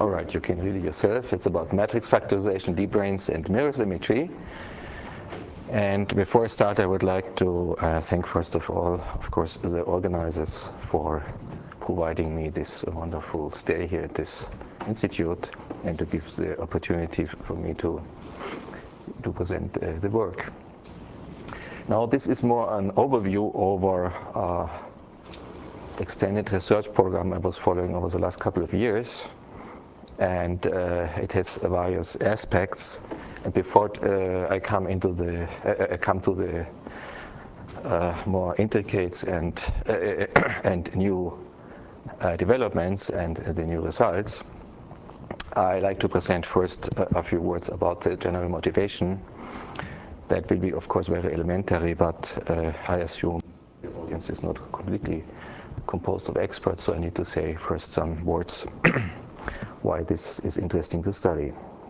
All right, you can read it yourself. It's about matrix factorization, d-branes, and mirror symmetry. And before I start, I would like to thank, first of all, of course, the organizers for providing me this wonderful stay here at this institute and to give the opportunity for me to present the work. Now, this is more an overview over extended research program I was following over the last couple of years, and it has various aspects. And before I come to the more intricate and new developments and the new results, I like to present first a few words about the general motivation. That will be, of course, very elementary, but I assume the audience is not completely composed of experts, so I need to say first some words why this is interesting to study.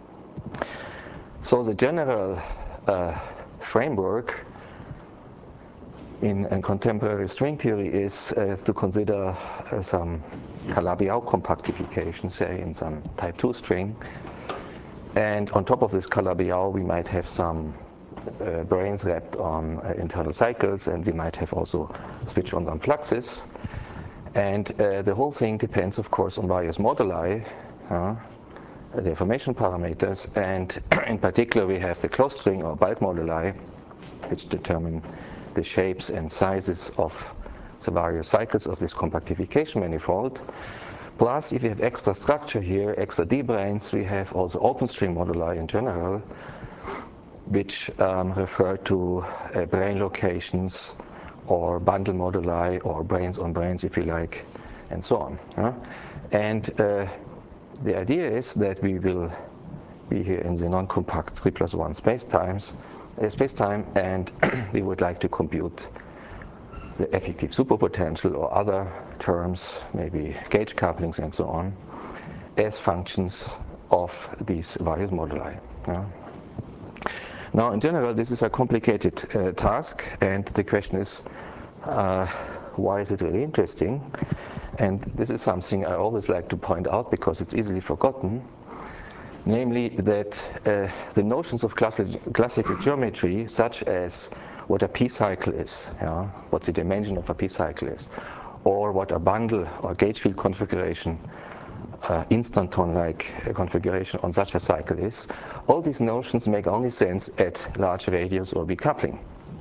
So the general framework in contemporary string theory is to consider some Calabi-Yau compactification, say in some type 2 string, and on top of this Calabi-Yau we might have some branes wrapped on internal cycles, and we might have also switch on some fluxes. And the whole thing depends, of course, on various moduli, the information parameters, and in particular we have the closed string or bulk moduli, which determine the shapes and sizes of the various cycles of this compactification manifold. Plus, if you have extra structure here, extra d-branes, we have also open string moduli in general, which refer to brane locations or bundle moduli or branes on branes, if you like, and so on. And the idea is that we will be here in the non-compact 3+1 space-time, and we would like to compute the effective superpotential or other terms, maybe gauge couplings and so on, as functions of these various moduli. Now, in general, this is a complicated task, and the question is, why is it really interesting? And this is something I always like to point out because it's easily forgotten, namely that the notions of classical geometry, such as what a p-cycle is, what the dimension of a p-cycle is, or what a bundle or gauge field configuration, instanton-like configuration on such a cycle is, all these notions make only sense at large radius or decoupling.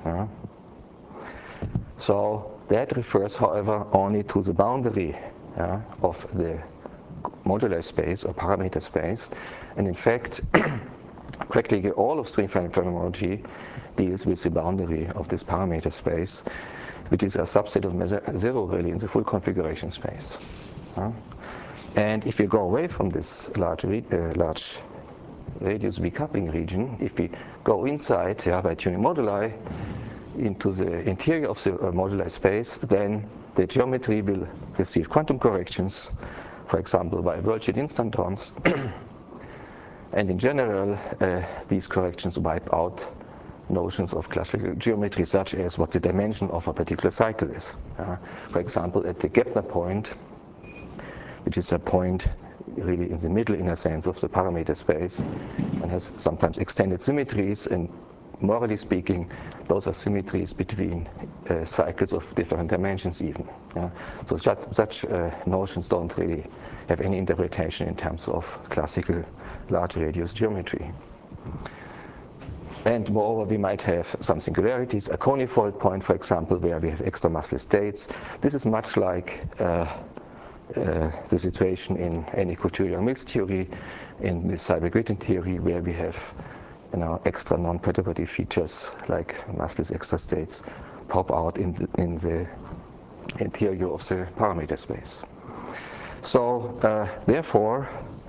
So that refers, however, only to the boundary of the modular space or parameter space, and in fact practically all of string phenomenology deals with the boundary of this parameter space, which is a subset of zero really in the full configuration space. And if you go away from this large radius decoupling region, if we go inside by tuning moduli into the interior of the modular space, then the geometry will receive quantum corrections, for example by Worldsheet instantons. And in general, these corrections wipe out notions of classical geometry, such as what the dimension of a particular cycle is. For example, at the Gepner point, which is a point really in the middle, in a sense, of the parameter space, and has sometimes extended symmetries, and morally speaking, those are symmetries between cycles of different dimensions even. So such notions don't really have any interpretation in terms of classical large radius geometry. And moreover, we might have some singularities, a conifold point, for example, where we have extra massless states. This is much like the situation in Énicot-Thuriot-Mills theory, in the Seiberg-Witten theory, where we have extra non-perturbative features like massless extra states pop out in the interior of the parameter space. So therefore,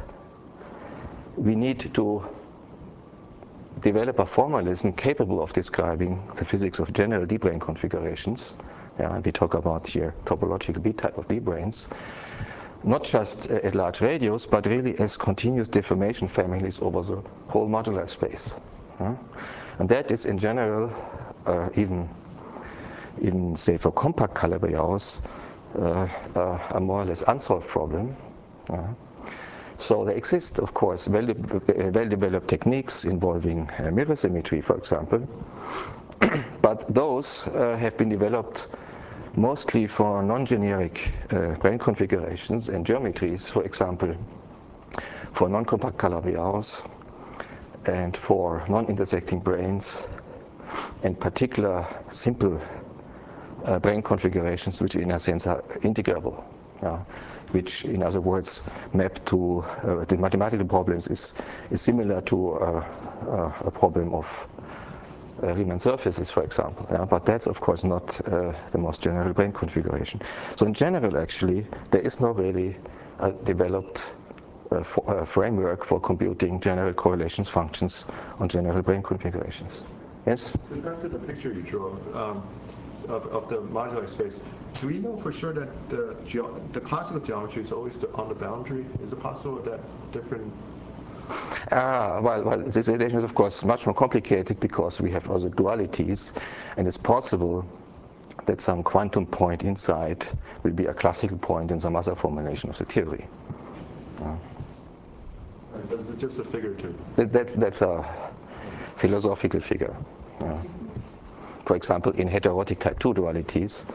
we need to develop a formalism capable of describing the physics of general d-brane configurations. And we talk about here topological B-type of d-branes, not just at large radius, but really as continuous deformation families over the whole modular space. And that is in general, even say for compact Calabi-Yaus, a more or less unsolved problem. So there exist, of course, well-developed techniques involving mirror symmetry, for example, but those have been developed mostly for non-generic brain configurations and geometries, for example, for non-compact Calabi-Yau's and for non-intersecting brains, and particular simple brain configurations which in a sense are integrable, which in other words map to the mathematical problems is similar to a problem of Riemann surfaces, for example, but that's of course not the most general brain configuration. So in general actually there is not really a developed framework for computing general correlations functions on general brain configurations. Yes? So back to the picture you drew of the moduli space, do we know for sure that the classical geometry is always on the boundary? Is it possible that different... Well, this situation is of course much more complicated because we have also dualities, and it's possible that some quantum point inside will be a classical point in some other formulation of the theory. So it's just a figurative? That's a philosophical figure. For example, in heterotic type 2 dualities,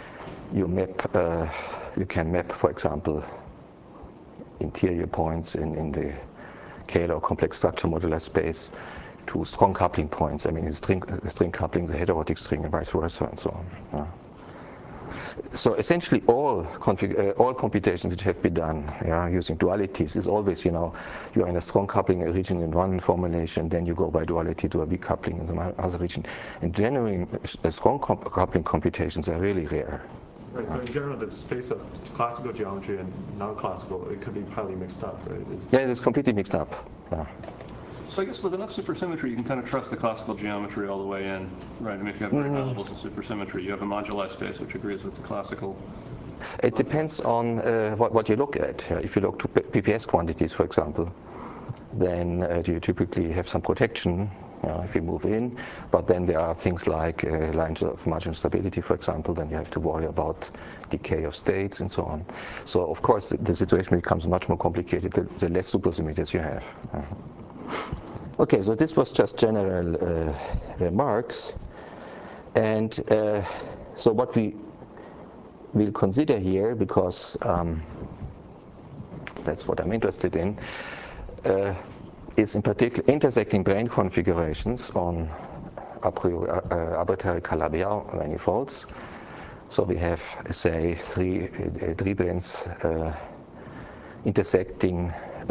you can map, for example, interior points in the Kähler complex structure modular space to strong coupling points. I mean, string coupling, the heterotic string, and vice versa, and so on. So essentially, all computations which have been done using dualities is always, you're in a strong coupling region in one formulation, then you go by duality to a weak coupling in some other region. And generally, strong coupling computations are really rare. Right, so in general, the space of classical geometry and non-classical, it could be highly mixed up, right? Yeah, it's completely mixed up. Yeah. So I guess with enough supersymmetry, you can kind of trust the classical geometry all the way in, right? I mean, if you have very high levels of supersymmetry, you have a moduli space which agrees with the classical. It depends on what you look at. If you look to PPS quantities, for example, then you typically have some protection if you move in, but then there are things like lines of marginal stability, for example, then you have to worry about decay of states and so on. So of course the situation becomes much more complicated the less supersymmetries you have. Okay, so this was just general remarks, and so what we will consider here, because that's what I'm interested in, is in particular intersecting brain configurations on arbitrary Calabi-Yau manifolds. So we have, say, three brains intersecting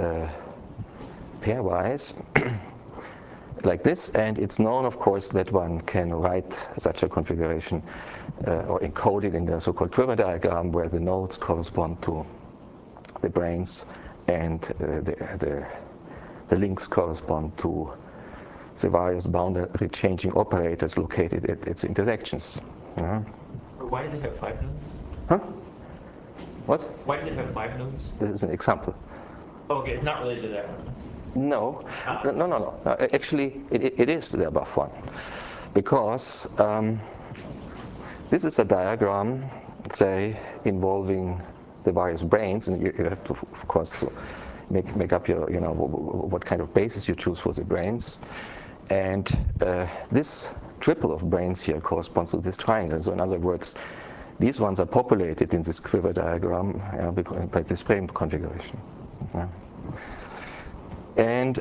pairwise like this, and it's known, of course, that one can write such a configuration or encode it in the so-called quiver diagram, where the nodes correspond to the brains and the links correspond to the various boundary changing operators located at its intersections. Why does it have 5 nodes? Huh? What? Why does it have 5 nodes? This is an example. Oh, okay, it's not related to that one. No. Actually, it is the above one, because this is a diagram, say, involving the various brains, and you have to, of course, to make up your, what kind of basis you choose for the brains, and this triple of brains here corresponds to this triangle. So in other words, these ones are populated in this quiver diagram by this brain configuration. And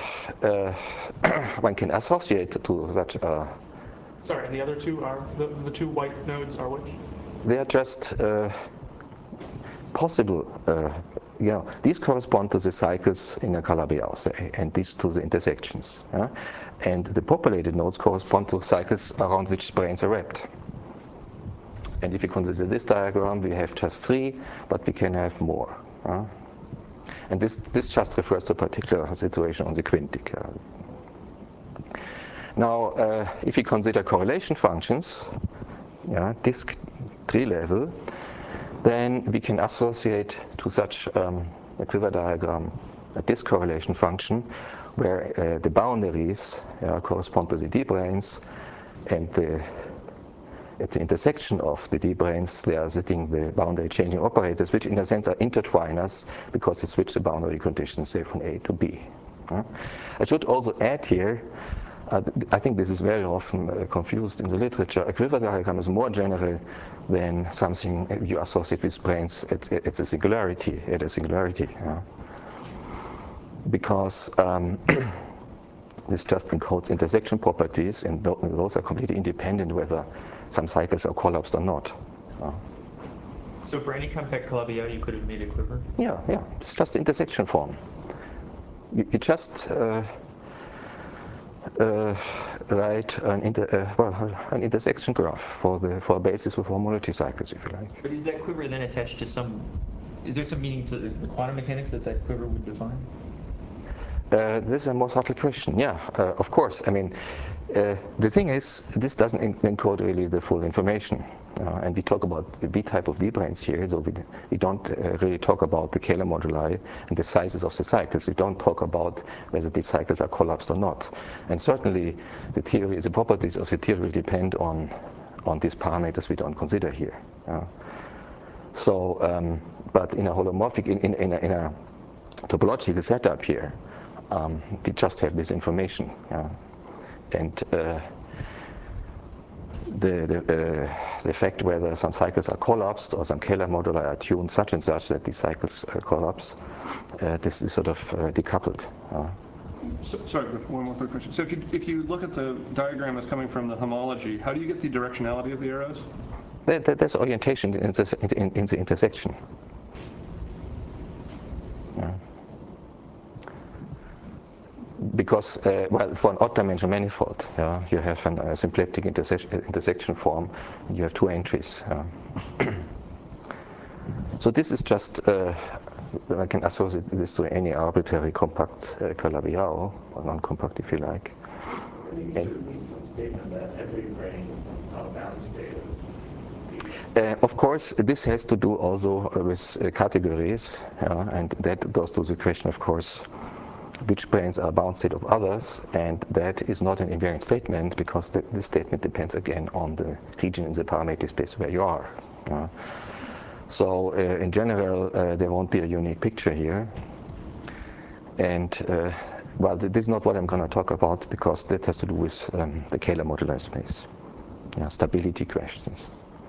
one can associate to such a... Sorry, and the other two are, the two white nodes are which? They are just possible, these correspond to the cycles in a Calabi-Yau, say, and these to the intersections. And the populated nodes correspond to cycles around which brains are wrapped. And if you consider this diagram, we have just 3, but we can have more. And this just refers to a particular situation on the quintic. Now, if we consider correlation functions, disk tree level, then we can associate to such a quiver diagram a disk correlation function where the boundaries correspond to the D brains and the at the intersection of the d-branes, they are sitting the boundary changing operators, which in a sense are intertwiners because they switch the boundary conditions, say, from A to B. I should also add here, I think this is very often confused in the literature. A quiver diagram is more general than something you associate with branes at a singularity, because this just encodes intersection properties, and those are completely independent whether some cycles are collapsed or not. So for any compact Calabi-Yau, you could have made a quiver? Yeah, it's just the intersection form. You just write an intersection graph for a basis of homology cycles, if you like. But is that quiver then attached to some? Is there some meaning to the quantum mechanics that quiver would define? This is a more subtle question. Yeah, of course. I mean, the thing is, this doesn't encode really the full information. And we talk about the B type of d-branes here, so we don't really talk about the Kähler moduli and the sizes of the cycles. We don't talk about whether these cycles are collapsed or not. And certainly, the properties of the theory will depend on these parameters we don't consider here. So, but in a holomorphic, in a topological setup here, we just have this information, and the fact whether some cycles are collapsed or some Kähler moduli are tuned such and such that these cycles collapse, this is sort of decoupled. Sorry, one more quick question. So if you look at the diagram as coming from the homology, how do you get the directionality of the arrows? That's orientation in the intersection. Because, well, for an odd-dimensional manifold, you have a symplectic intersection form, and you have two entries. So this is just, I can associate this to any arbitrary compact Calabi-Yau, or non-compact if you like. You should mean some statement that every brane is somehow bound state. Of course, this has to do also with categories, and that goes to the question, of course, which branes are bound state of others, and that is not an invariant statement because this statement depends again on the region in the parameter space where you are. So in general, there won't be a unique picture here, and well, this is not what I'm going to talk about because that has to do with the Kähler moduli space, stability questions.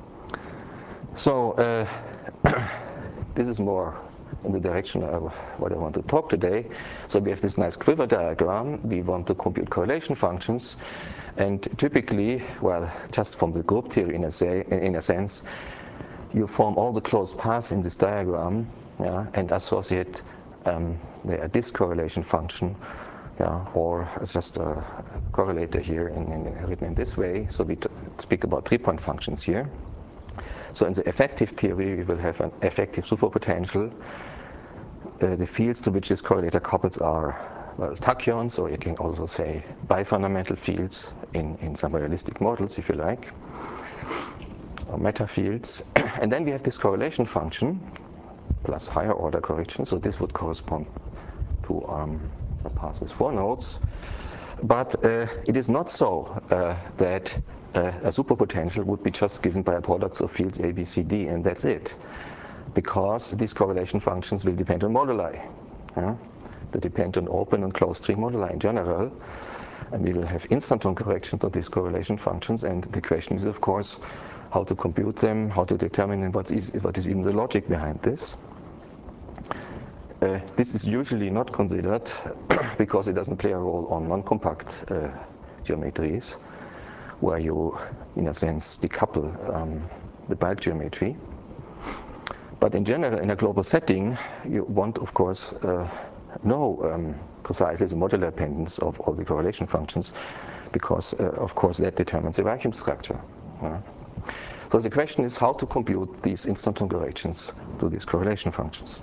So this is more in the direction of what I want to talk today. So we have this nice quiver diagram. We want to compute correlation functions. And typically, well, just from the group theory in a sense, you form all the closed paths in this diagram and associate a discorrelation function or just a correlator here written in this way. So we speak about 3-point functions here. So in the effective theory, we will have an effective superpotential. The fields to which this correlator couples are, well, tachyons, or you can also say bifundamental fields in some realistic models, if you like, or meta fields. And then we have this correlation function plus higher order correction. So this would correspond to a path with 4 nodes. But it is not so that a superpotential would be just given by a product of fields A, B, C, D, and that's it. Because these correlation functions will depend on moduli. They depend on open and closed string moduli in general. And we will have instanton corrections of these correlation functions. And the question is, of course, how to compute them, how to determine what is even the logic behind this. This is usually not considered because it doesn't play a role on non-compact geometries, where you, in a sense, decouple the bulk geometry. But in general, in a global setting, you want, of course, know precisely the modular dependence of all the correlation functions, because, of course, that determines the vacuum structure. So the question is how to compute these instanton corrections to these correlation functions.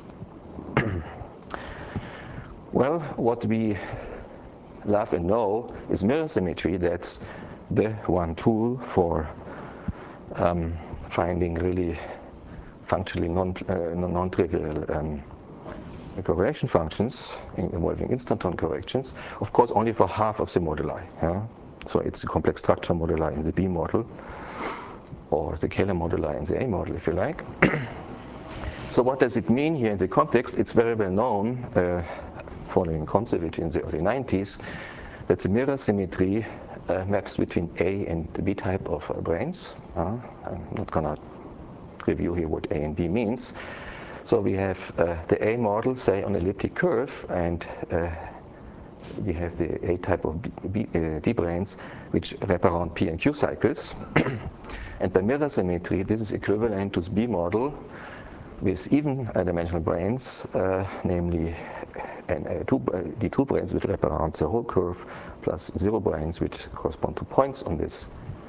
Well, what we love and know is mirror symmetry. That's the one tool for finding really functionally non-trivial correlation functions involving instanton corrections. Of course, only for half of the moduli. So it's a complex structure moduli in the B model. or the Kähler moduli in the A model, if you like. So what does it mean here in the context? It's very well known, following Kontsevich in the early 90s, that the mirror symmetry maps between A and B type of brains. I'm not going to review here what A and B means. So we have the A model, say, on elliptic curve, and we have the A type of D brains, which wrap around P and Q cycles. And by mirror symmetry, this is equivalent to the B model with even dimensional brains, namely D2 brains, which wrap around the whole curve, plus 0 brains, which correspond to points on this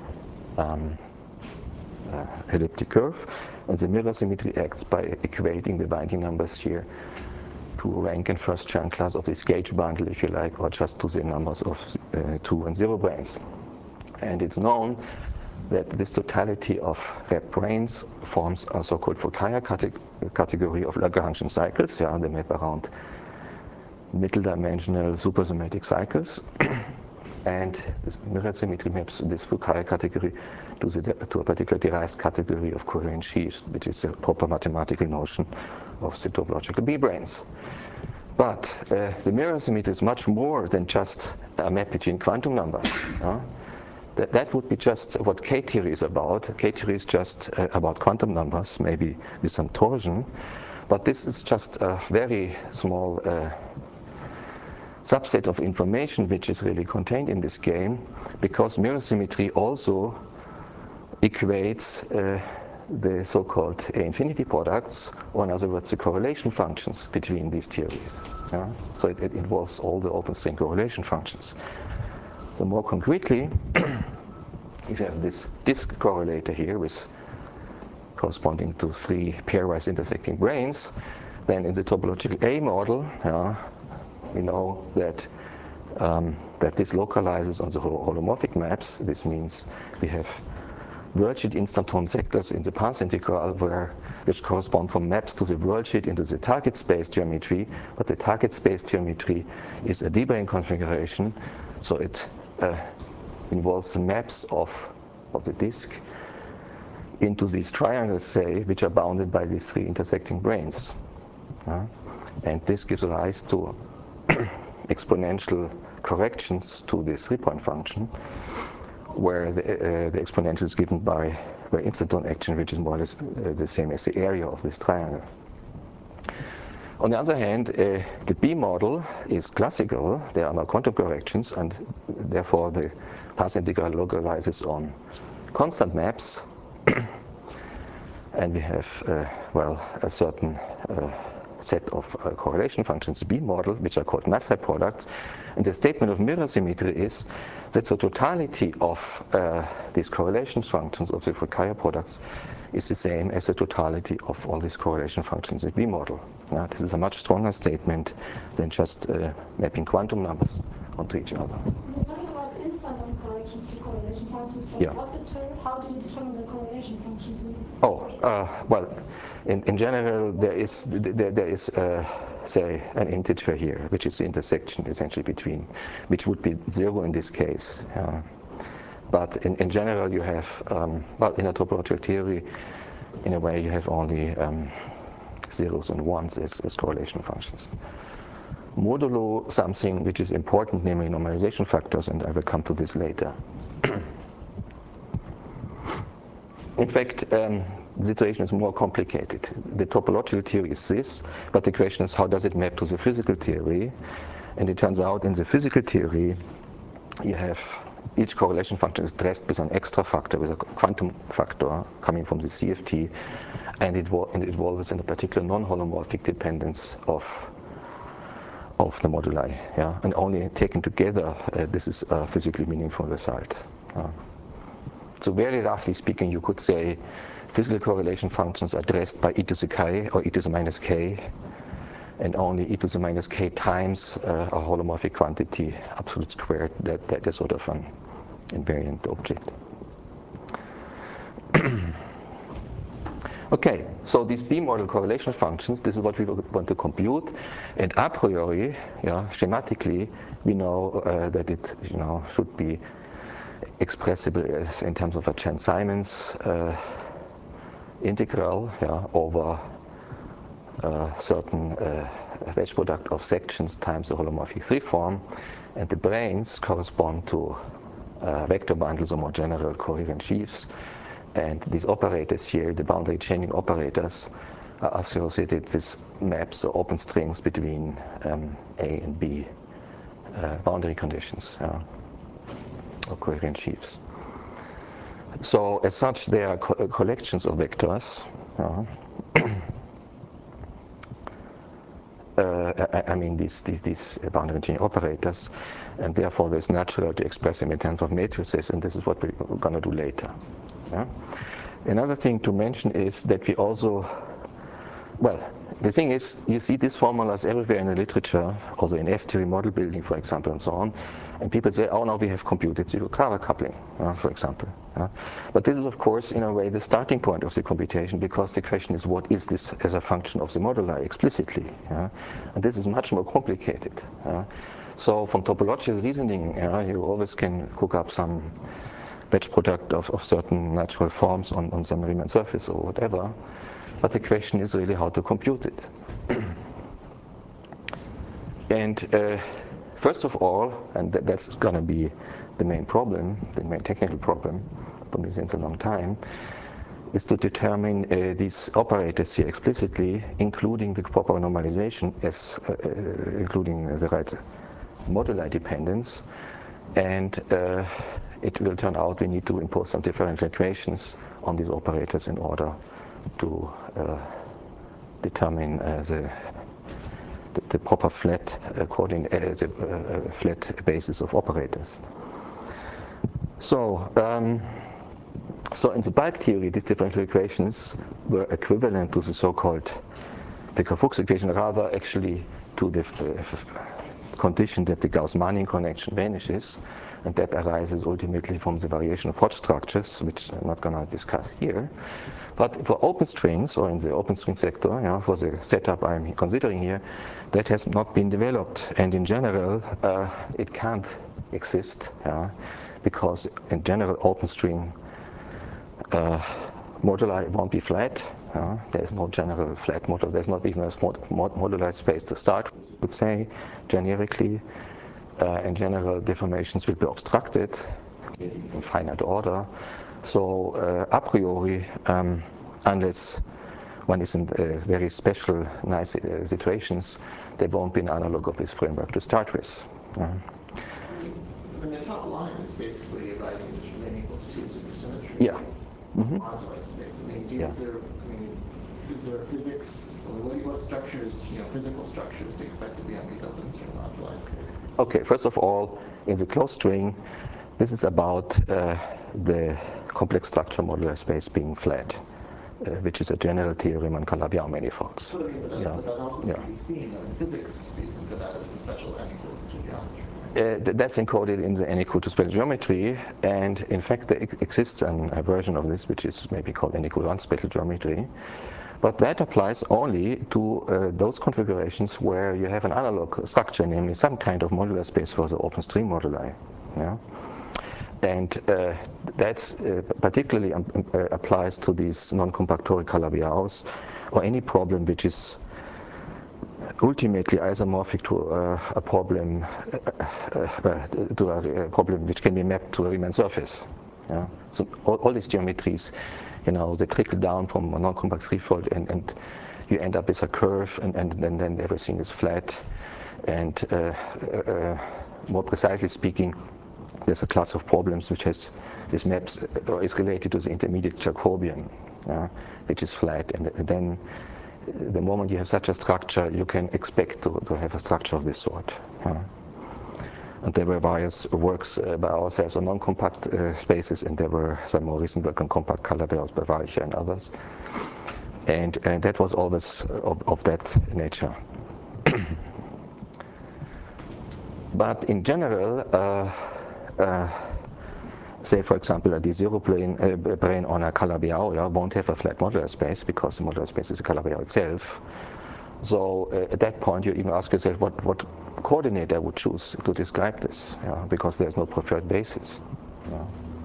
elliptic curve. And the mirror symmetry acts by equating the binding numbers here to rank and first Chern class of this gauge bundle, if you like, or just to the numbers of 2 and 0 brains. And it's known that this totality of wrapped brains forms a so-called Fukaya category of Lagrangian cycles. Yeah, they map around middle dimensional supersymmetric cycles. And this mirror symmetry maps this Fukaya category to a particular derived category of covariant sheaves, which is a proper mathematical notion of the topological B brains. But the mirror symmetry is much more than just a map between quantum numbers. That would be just what K-theory is about. K-theory is just about quantum numbers, maybe with some torsion. But this is just a very small subset of information which is really contained in this game, because mirror symmetry also equates the so-called A infinity products, or in other words, the correlation functions between these theories. Yeah? So it involves all the open string correlation functions. So more concretely, if you have this disk correlator here with corresponding to 3 pairwise intersecting brains, then in the topological A model, we know that that this localizes on the holomorphic maps. This means we have worldsheet instanton sectors in the path integral which correspond from maps to the worldsheet into the target space geometry, but the target space geometry is a D-brane configuration, so it involves the maps of the disk into these triangles, say, which are bounded by these 3 intersecting branes. And this gives rise to exponential corrections to this 3-point function, where the exponential is given by instanton action, which is more or less the same as the area of this triangle. On the other hand, the B model is classical. There are no quantum corrections, and therefore the path integral localizes on constant maps. And we have, a certain set of correlation functions, the B model, which are called mass products. And the statement of mirror symmetry is that the totality of these correlation functions of the Fukaya products is the same as the totality of all these correlation functions in the B model. This is a much stronger statement than just mapping quantum numbers onto each other. We're talking about instanton corrections to correlation functions, but Yeah. how do you determine the correlation functions? In general, there is say, an integer here, which is the intersection essentially between, which would be 0 in this case. But in general, you have, in a topological theory, in a way, you have only zeros and ones as correlation functions. Modulo something which is important, namely normalization factors, and I will come to this later. In fact, the situation is more complicated. The topological theory is this, but the question is how does it map to the physical theory? And it turns out in the physical theory, you have each correlation function is dressed with an extra factor, with a quantum factor coming from the CFT, and it involves in a particular non-holomorphic dependence of the moduli. Yeah? And only taken together, this is a physically meaningful result. So very roughly speaking, you could say physical correlation functions are dressed by e to the k or e to the minus k, and only e to the minus k times a holomorphic quantity, absolute squared, that is sort of an invariant object. Okay, so these B-model correlation functions, this is what we want to compute, and a priori, schematically, we know that it should be expressible as in terms of a Chern-Simons integral, yeah, over certain wedge product of sections times the holomorphic 3 form, and the branes correspond to vector bundles or more general coherent sheaves. And these operators here, the boundary chaining operators, are associated with maps or open strings between A and B boundary conditions or coherent sheaves. So as such, they are collections of vectors. I mean these boundary chaining operators, and therefore it's natural to express them in terms of matrices, and this is what we're going to do later. Yeah? Another thing to mention is that we also, well, the thing is, you see these formulas everywhere in the literature, also in F-theory model building, for example, and so on. And people say, oh, now we have computed zero-Carver coupling, for example. But this is, of course, in a way, the starting point of the computation, because the question is, what is this as a function of the moduli explicitly? And this is much more complicated. So from topological reasoning, you always can cook up some wedge product of certain natural forms on some Riemann surface or whatever. But the question is really how to compute it. And first of all, and that's going to be the main problem, the main technical problem for me since a long time, is to determine these operators here explicitly, including the proper normalization, as including the right moduli dependence. And it will turn out we need to impose some differential equations on these operators in order to determine the proper flat flat basis of operators. So so in the bulk theory, these differential equations were equivalent to the so-called Becker-Fuchs equation, rather actually to the condition that the Gauss-Manning connection vanishes, and that arises ultimately from the variation of Hodge structures, which I'm not going to discuss here. But for open strings, or in the open string sector, for the setup I'm considering here, that has not been developed. And in general, it can't exist, because in general, open string moduli won't be flat. There is no general flat moduli. There's not even a small moduli space to start, I would say, generically. In general, deformations will be obstructed in finite order. So a priori, unless one is in very special, nice situations, there won't be an analog of this framework to start with. And the top line is basically arising just from n equals 2 supersymmetry. Yeah. Moduli space. I mean, is there physics? What structures, physical structures, do you expect to be on these open string moduli spaces? Okay, first of all, in the closed string, this is about the complex structure modular space being flat, which is a general theorem on Calabi-Yau manifolds. But that also can be seen in physics reason for that as a special n equals 2 geometry. That's encoded in the n equal to special geometry, and in fact there exists a version of this which is maybe called n equal 1 special geometry. But that applies only to those configurations where you have an analog structure, namely some kind of modular space for the open string moduli. And that particularly applies to these non-compact toric Calabi-Yaus, or any problem which is ultimately isomorphic to a problem which can be mapped to a Riemann surface. So all these geometries, they trickle down from a non-compact threefold, and you end up with a curve, and then everything is flat. And more precisely speaking, there's a class of problems which has these maps, or is related to the intermediate Jacobian, which is flat. And then the moment you have such a structure, you can expect to have a structure of this sort. And there were various works by ourselves on non-compact spaces, and there were some more recent work on compact Calabi-Yaus by Weiche and others. And that was always of that nature. But in general, say for example a D0 brane on a Calabi-Yau won't have a flat modular space, because the modular space is a Calabi-Yau itself. So at that point you even ask yourself what coordinate I would choose to describe this, because there's no preferred basis.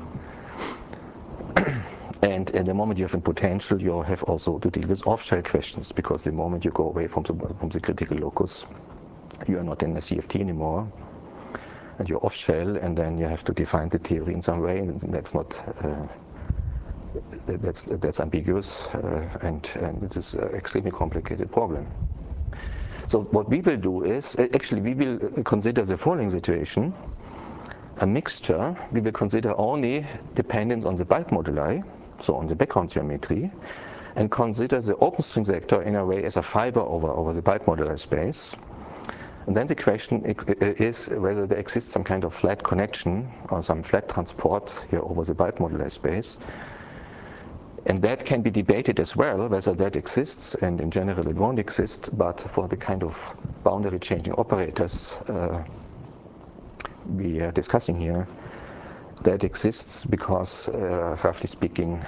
And at the moment you have a potential, you have also to deal with off-shell questions, because the moment you go away from the critical locus, you are not in a CFT anymore, and you're off-shell, and then you have to define the theory in some way, and that's not that's ambiguous, and it is an extremely complicated problem. So what we will do is, actually we will consider the following situation: a mixture. We will consider only dependence on the bulk moduli, so on the background geometry, and consider the open string vector in a way as a fiber over the bulk moduli space. And then the question is whether there exists some kind of flat connection or some flat transport here over the bulk moduli space. And that can be debated as well, whether that exists, and in general it won't exist, but for the kind of boundary changing operators we are discussing here, that exists because, roughly speaking,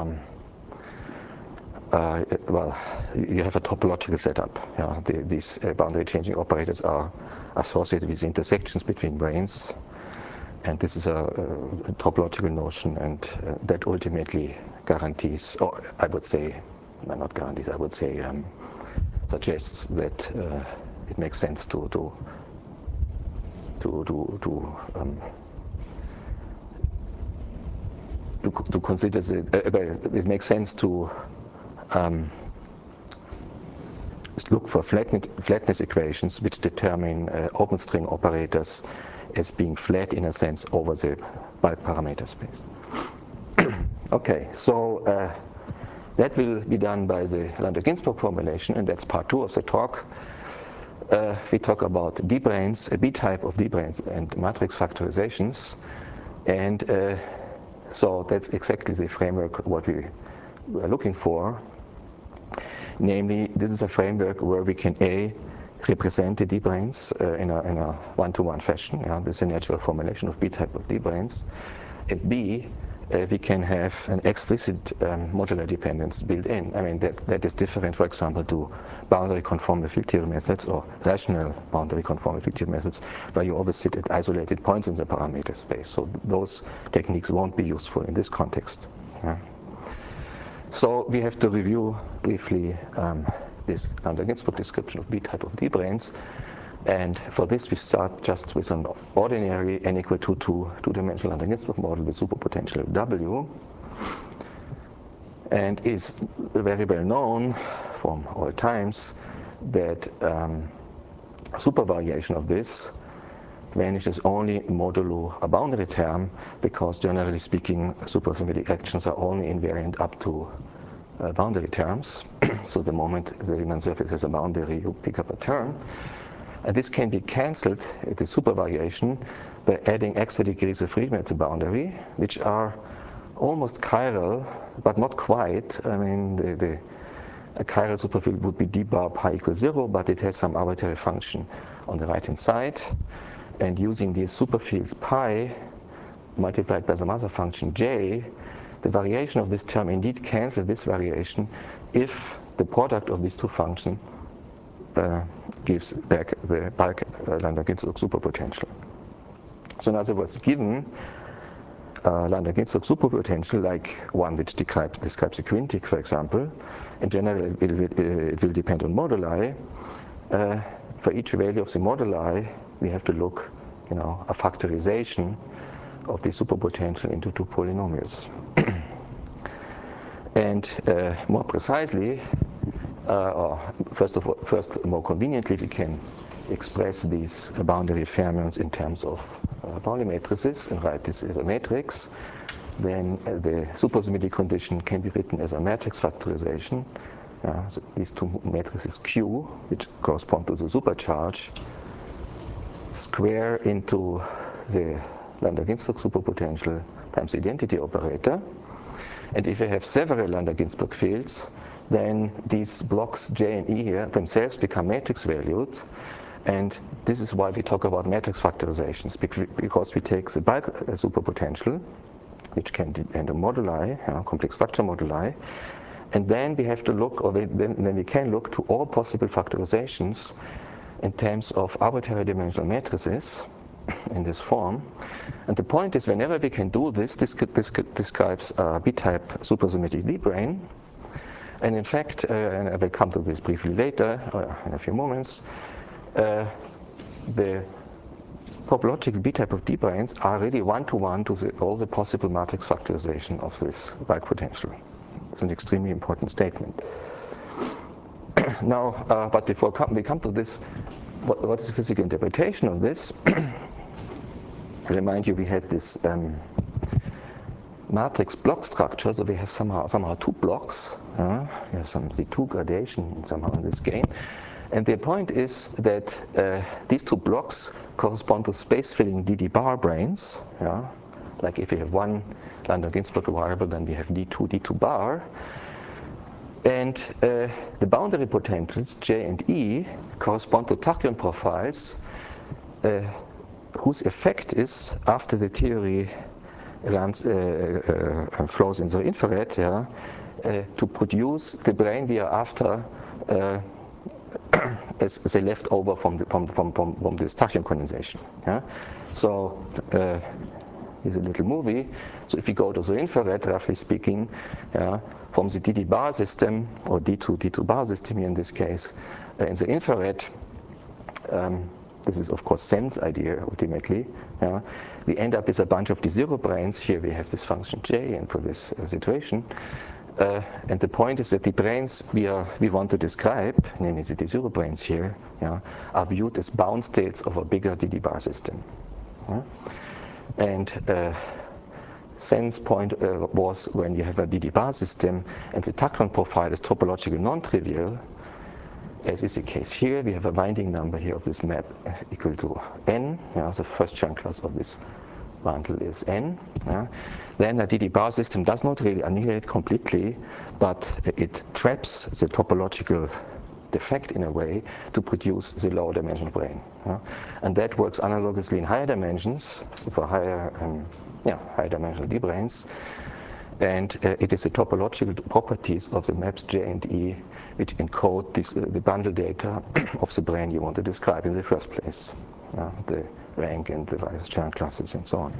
well, you have a topological setup. Yeah? These boundary changing operators are associated with intersections between branes, and this is a topological notion, and that ultimately guarantees, or I would say, not guarantees, I would say suggests that it makes sense to consider it makes sense to look for flatness equations which determine open string operators as being flat in a sense over the bulk parameter space. Okay, so that will be done by the Landau-Ginzburg formulation, and that's part 2 of the talk. We talk about D-branes, a B-type of D-branes, and matrix factorizations, and so that's exactly the framework what we are looking for. Namely, this is a framework where we can A, represent the D-branes in a one-to-one fashion. Yeah, this is a natural formulation of B-type of D-branes, and B, we can have an explicit modular dependence built in. I mean, that is different, for example, to boundary conformal field theory methods or rational boundary conformal field theory methods, where you always sit at isolated points in the parameter space. So those techniques won't be useful in this context. Yeah. So we have to review briefly this Landau-Ginzburg description of B-type of D-branes. And for this, we start just with an ordinary n equal to 2-dimensional Landau-Ginzburg model with superpotential W. And is very well known from all times that supervariation of this vanishes only modulo a boundary term, because generally speaking, supersymmetric actions are only invariant up to boundary terms. So the moment the Riemann surface has a boundary, you pick up a term. And this can be cancelled at the supervariation by adding extra degrees of freedom at the boundary, which are almost chiral, but not quite. I mean, a chiral superfield would be d bar pi equals 0, but it has some arbitrary function on the right-hand side. And using these superfields pi multiplied by the master function j, the variation of this term indeed cancels this variation if the product of these two functions gives back the bulk Landau-Ginzburg superpotential. So in other words, given Landau-Ginzburg superpotential, like one which describes the quintic, for example, in general it will depend on moduli. For each value of the moduli, we have to look, a factorization of the superpotential into two polynomials. And more precisely, or first more conveniently, we can express these boundary fermions in terms of boundary matrices and write this as a matrix. Then the supersymmetry condition can be written as a matrix factorization. So these two matrices Q, which correspond to the supercharge, square into the Landau-Ginzburg superpotential times the identity operator. And if I have several Landau-Ginzburg fields, then these blocks J and E here themselves become matrix valued. And this is why we talk about matrix factorizations, because we take the bulk superpotential, which can depend on moduli, complex structure moduli, and then we have to look, or then we can look to all possible factorizations in terms of arbitrary dimensional matrices. in this form. And the point is, whenever we can do this, this describes a B-type supersymmetric D-brane. And in fact, and I will come to this briefly later, in a few moments, the topological B-type of D-branes are really one-to-one to all the possible matrix factorization of this bulk potential. It's an extremely important statement. Now, but before we come to this, what is the physical interpretation of this? I remind you, we had this matrix block structure, so we have somehow two blocks. We have some Z2 gradation somehow in this game. And the point is that these two blocks correspond to space-filling DD bar branes. Like if we have one Landau-Ginzburg variable, then we have D2 bar. And the boundary potentials, J and E, correspond to tachyon profiles whose effect is, after the theory flows in the infrared, to produce the brane we are after as the leftover from this tachyon condensation. So here's a little movie. So if we go to the infrared, roughly speaking, from the DD bar system, or D2 bar system here in this case, in the infrared, this is of course Sen's idea ultimately. We end up with a bunch of D0 branes. Here we have this function J, and for this situation. And the point is that the branes we want to describe, namely the D0 branes here, are viewed as bound states of a bigger DD bar system. And Sen's point was, when you have a DD bar system and the tachyon profile is topologically non-trivial, as is the case here, we have a winding number here of this map equal to n. The first Chern class of this bundle is n. Then a DD bar system does not really annihilate completely, but it traps the topological defect in a way to produce the lower dimensional brane. And that works analogously in higher dimensions for higher dimensional D-branes. And it is the topological properties of the maps J and E which encode the bundle data of the brane you want to describe in the first place. The rank and the various Chern classes and so on.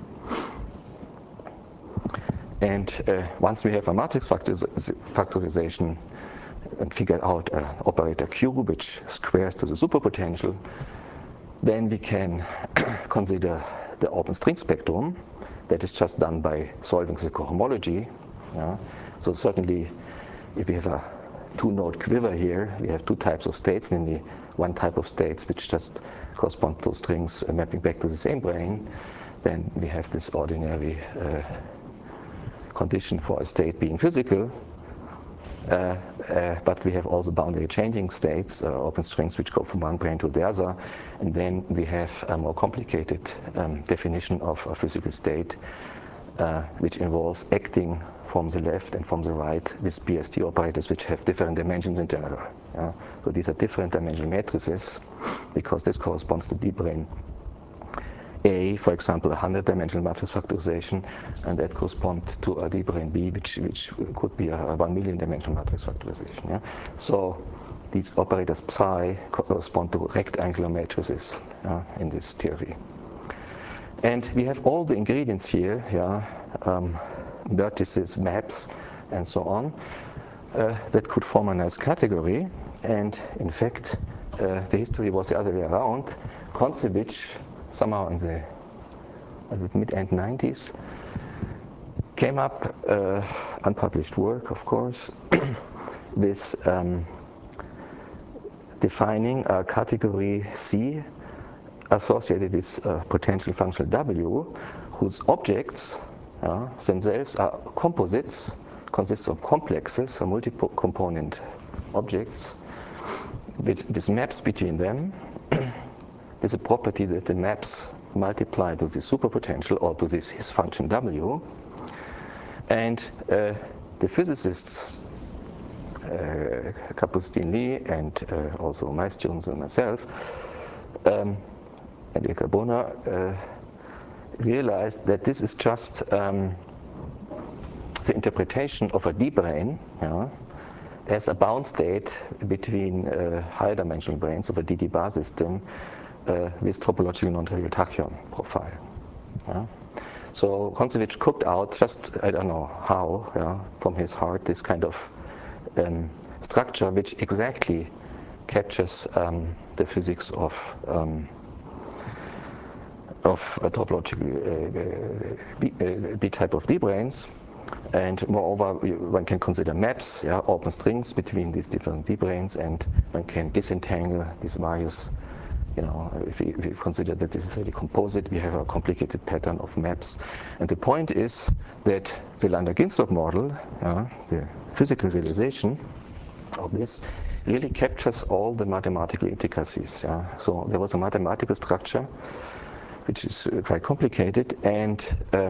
And once we have a matrix factorization and figured out an operator Q which squares to the superpotential, then we can consider the open string spectrum. That is just done by solving the cohomology. So certainly, if we have a two-node quiver here, we have two types of states, namely one type of states which just correspond to strings mapping back to the same brane. Then we have this ordinary condition for a state being physical. But we have also boundary changing states, open strings which go from one brane to the other. And then we have a more complicated definition of a physical state, which involves acting from the left and from the right with BST operators which have different dimensions in general. So these are different dimensional matrices, because this corresponds to D-brane A, for example, a 100-dimensional matrix factorization, and that corresponds to a D-brane B, which could be a 1,000,000-dimensional matrix factorization. So these operators psi correspond to rectangular matrices in this theory. And we have all the ingredients here, vertices, maps, and so on, that could form a nice category. And in fact, the history was the other way around. Kontsevich, somehow in the mid-end 90s, came up, unpublished work, of course, with defining a category C associated with potential function W, whose objects themselves are composites, consists of complexes or multi-component objects with maps between them. There's a property that the maps multiply to the superpotential or to his function W. And the physicists, Kapustin-Lee and also my students and myself, and Ilka Brunner, realized that this is just the interpretation of a D-brane as a bound state between higher dimensional branes of a DD bar system with topologically non-trivial tachyon profile. Yeah? So Kontsevich cooked out, just I don't know how, yeah, from his heart, this kind of structure which exactly captures the physics of topological B-type of D-branes. And moreover, one can consider maps, yeah, open strings between these different D-branes, and one can disentangle these various, if we consider that this is really composite, we have a complicated pattern of maps. And the point is that the Landau-Ginzburg model, the physical realization of this, really captures all the mathematical intricacies. Yeah? So there was a mathematical structure which is quite complicated, and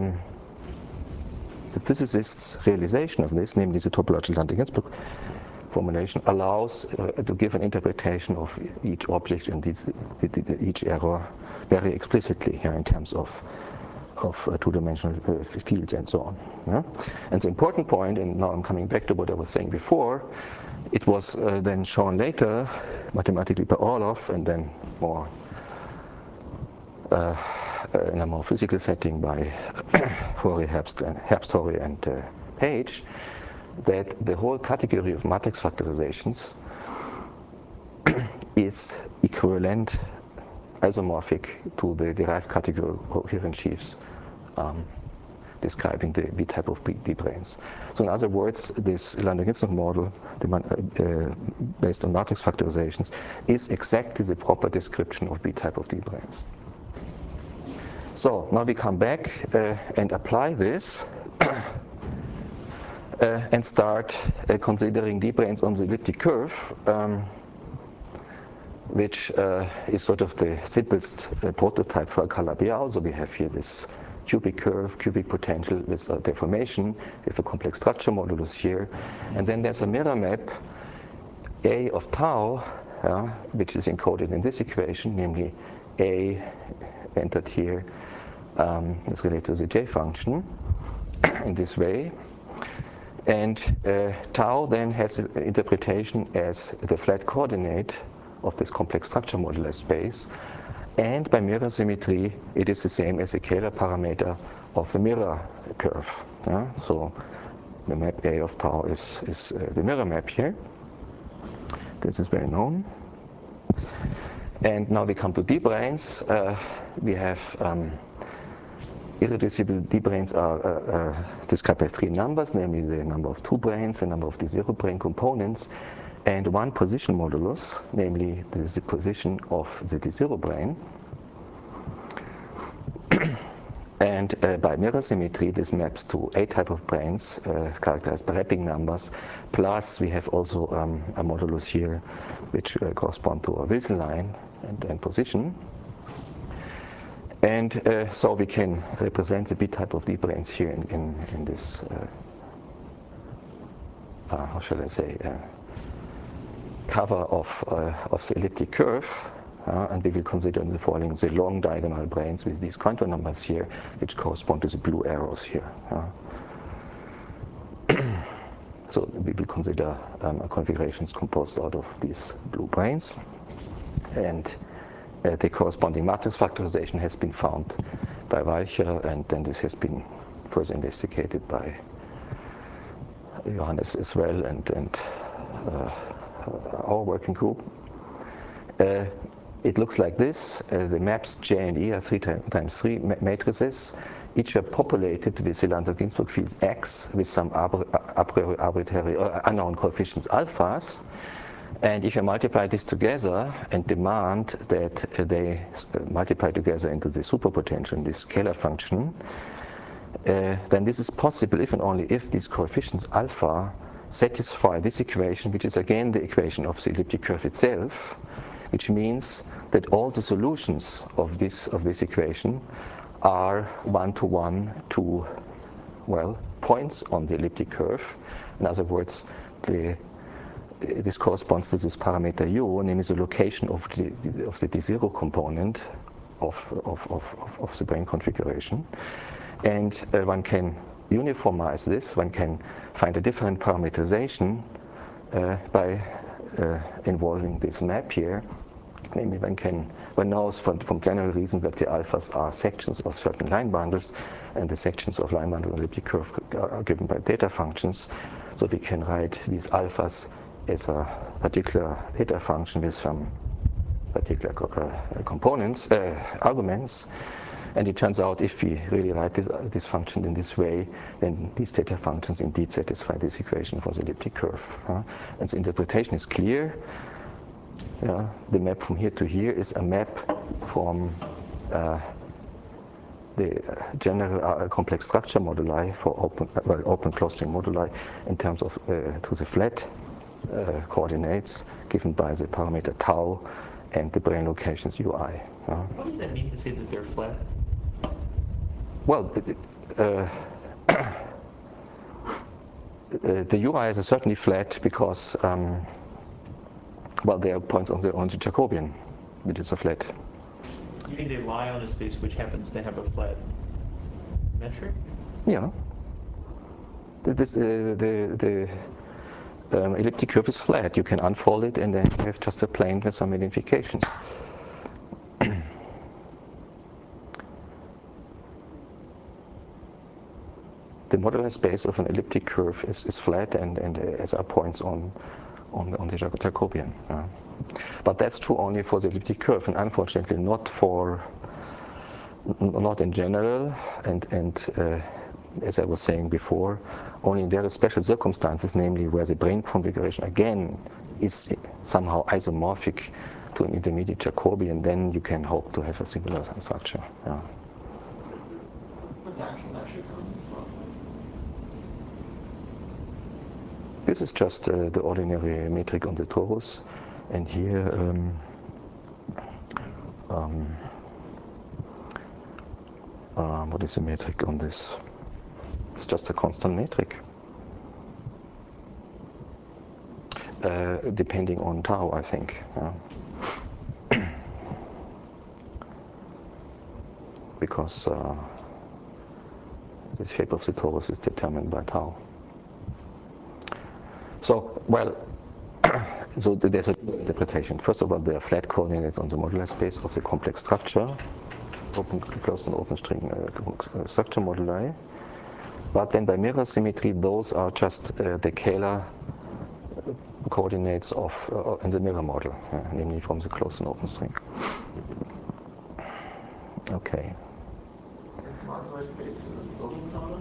the physicist's realization of this, namely the topological Landau-Ginzburg formulation, allows to give an interpretation of each object and each error very explicitly here in terms of two-dimensional fields and so on. Yeah? And the important point, and now I'm coming back to what I was saying before, it was then shown later mathematically by Orlov, and then more in a more physical setting by Horry, Herbst, Horry, and Page, that the whole category of matrix factorizations is equivalent, isomorphic to the derived category of coherent sheaves describing the B-type of D-branes. So in other words, this Landau-Ginzburg model based on matrix factorizations is exactly the proper description of B-type of D-branes. So now we come back and apply this and start considering D-branes on the elliptic curve, which is sort of the simplest prototype for a Calabi-Yau. So we have here this cubic curve, cubic potential with a deformation, with a complex structure modulus here. And then there's a mirror map, A of tau, which is encoded in this equation, namely A entered here is related to the J function in this way. And tau then has an interpretation as the flat coordinate of this complex structure modular space. And by mirror symmetry, it is the same as the Kähler parameter of the mirror curve. Yeah? So the map A of tau is the mirror map here. This is well known. And now we come to D-branes. We have irreducible D-branes are described by three numbers, namely the number of two branes, the number of the zero brane components, and one position modulus, namely the position of the D0 brane. And by mirror symmetry, this maps to A type of branes characterized by wrapping numbers, plus we have also a modulus here which correspond to a Wilson line and position. And so we can represent the B type of D-branes here in this, how shall I say, cover of the elliptic curve, and we will consider in the following the long diagonal branes with these contour numbers here, which correspond to the blue arrows here. So we will consider configurations composed out of these blue branes, and the corresponding matrix factorization has been found by Walcher, and then this has been further investigated by Johannes as well, and our working group. It looks like this. The maps J and E are 3 times 3 matrices. Each are populated with the Landau-Ginzburg fields X with some a priori arbitrary or unknown coefficients alphas. And if you multiply this together and demand that they multiply together into the superpotential in this scalar function, then this is possible if and only if these coefficients alpha satisfy this equation, which is again the equation of the elliptic curve itself, which means that all the solutions of this equation are one-to-one to, well, points on the elliptic curve. In other words, this corresponds to this parameter u, namely the location of the D0 component of the brane configuration. And one can uniformize this, one can find a different parameterization by involving this map here Namely, one knows from general reasons that the alphas are sections of certain line bundles, and the sections of line bundle elliptic curve are given by theta functions. So we can write these alphas as a particular theta function with some particular components, arguments. And it turns out if we really write this function in this way, then these theta functions indeed satisfy this equation for the elliptic curve. And the interpretation is clear. The map from here to here is a map from the general complex structure moduli for open closed string moduli in terms of to the flat coordinates given by the parameter tau and the brane locations ui. What does that mean to say that they're flat? Well, the ui is certainly flat because well, there are points on the Jacobian, which is a flat. You mean they lie on a space which happens to have a flat metric? Yeah. The elliptic curve is flat. You can unfold it, and then you have just a plane with some magnifications. The modular space of an elliptic curve is flat, and as are points on the Jacobian. But that's true only for the elliptic curve, and unfortunately not in general, and as I was saying before, only in very special circumstances, namely where the brane configuration again is somehow isomorphic to an intermediate Jacobian, then you can hope to have a singular structure. Yeah. This is just the ordinary metric on the torus, and here what is the metric on this? It's just a constant metric, depending on tau, I think. Because the shape of the torus is determined by tau. So, well, so there's an interpretation. First of all, there are flat coordinates on the modular space of the complex structure, closed and open string structure moduli. But then by mirror symmetry, those are just the Kähler coordinates in the mirror model, namely from the closed and open string. Okay. Modular space is open common?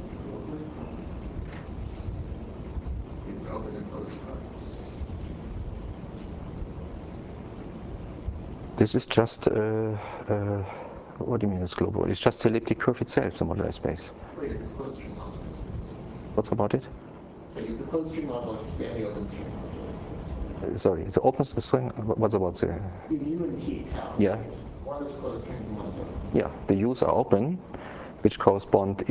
Open and closed products. This is just, what do you mean it's global? It's just the elliptic curve itself, the modular space. Wait, the closed string modular space. What's about it? The closed string modular space and the open string modular space. Sorry, the open string, what's about the... U and T tau. Yeah. One is closed string and one is open. Yeah, the U's are open, which correspond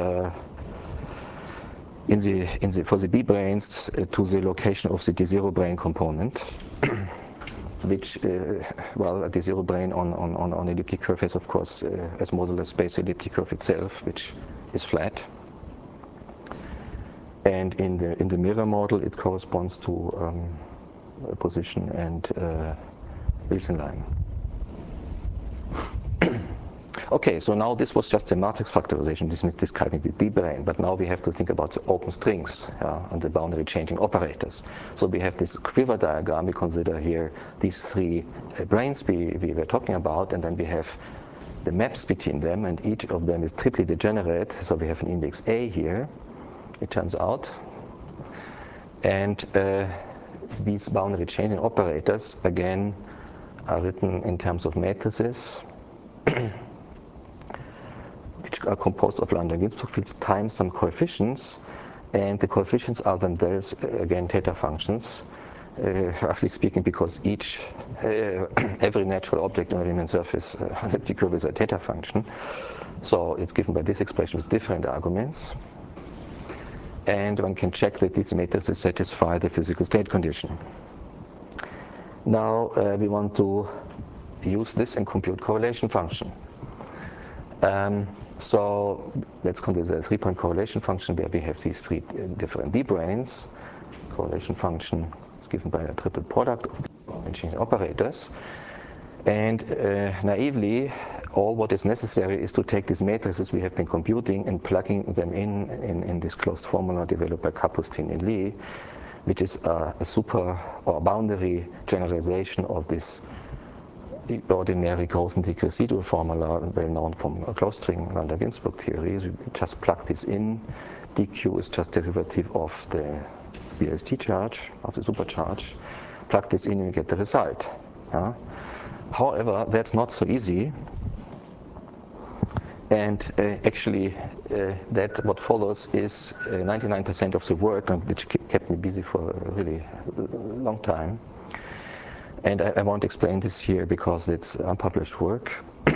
for the B branes to the location of the D0 brane component, which, well, the D0 brane on elliptic curve has, of course, as modular space elliptic curve itself, which is flat. And in the mirror model, it corresponds to position and Wilson line. Okay, so now this was just a matrix factorization. This means describing the D brane, but now we have to think about the open strings and the boundary changing operators. So we have this quiver diagram. We consider here these three branes we were talking about, and then we have the maps between them, and each of them is triply degenerate. So we have an index A here, it turns out. And these boundary changing operators, again, are written in terms of matrices, which are composed of Landau-Ginzburg fields times some coefficients, and the coefficients are themselves, again, theta functions, roughly speaking, because every natural object on a Riemann surface elliptic curve is a theta function. So it's given by this expression with different arguments. And one can check that these matrices satisfy the physical state condition. Now we want to use this and compute correlation function. So let's consider a three-point correlation function where we have these three different D branes. Correlation function is given by a triple product of changing operators. And naively, all what is necessary is to take these matrices we have been computing and plugging them in this closed formula developed by Kapustin and Lee, which is a super or boundary generalization of this ordinary Grothendieck residual formula, well known from closed string Wander-Ginzburg theory. So you just plug this in. dq is just derivative of the BLST charge, of the supercharge. Plug this in and you get the result. However, that's not so easy. And actually, that what follows is 99% of the work, which kept me busy for a really long time. And I won't explain this here because it's unpublished work.